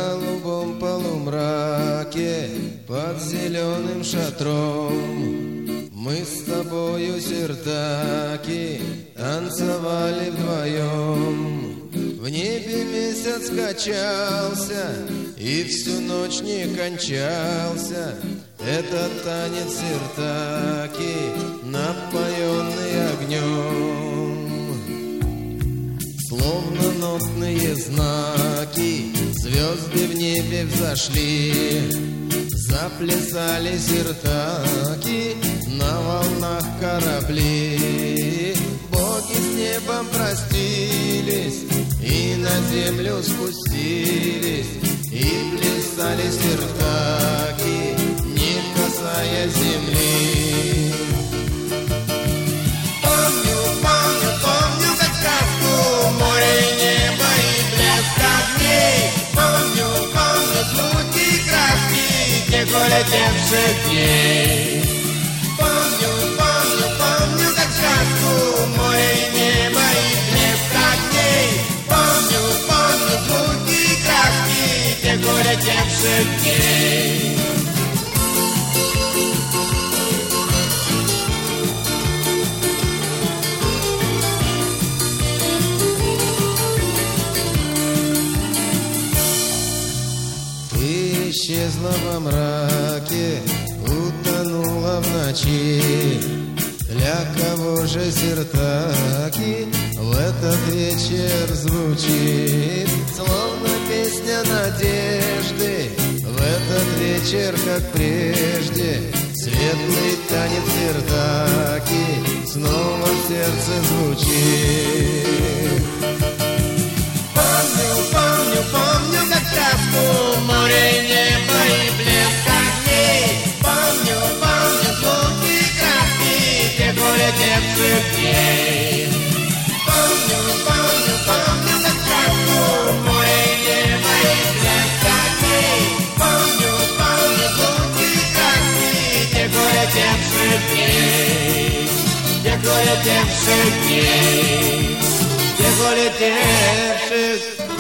голубом полумраке под зеленым шатром мы с тобою, сиртаки, танцевали вдвоем. В небе месяц качался и всю ночь не кончался. Этот танец сиртаки, напоенный огнем. Словно нотные знаки, звезды в небе взошли. Заплясали сиртаки на волнах корабли. Боги с небом простились и на землю спустились, и плясали сиртаки, не касаясь земли. Помню, помню, помню, как сказку, море, небо и блеск огней. Помню, помню, звуки и краски тех улетевших дней. Помню, помню, помню, как сказку, море, небо и блеск огней. Помню, помню, звуки и краски тех улетевших дней. Исчезла во мраке, утонула в ночи. Для кого же сиртаки в этот вечер звучит? Словно песня надежды, в этот вечер, как прежде, светлый танец сиртаки снова в сердце звучит. Помню, помню, помню, как сказку, море, небо и блеск огней. Помню, помню, звуки и краски тех улетевших дней. Помню, помню, помню, как сказку, море, небо и блеск огней. Помню, помню, звуки и краски тех улетевших дней. Тех улетевших дней. Тех улетевших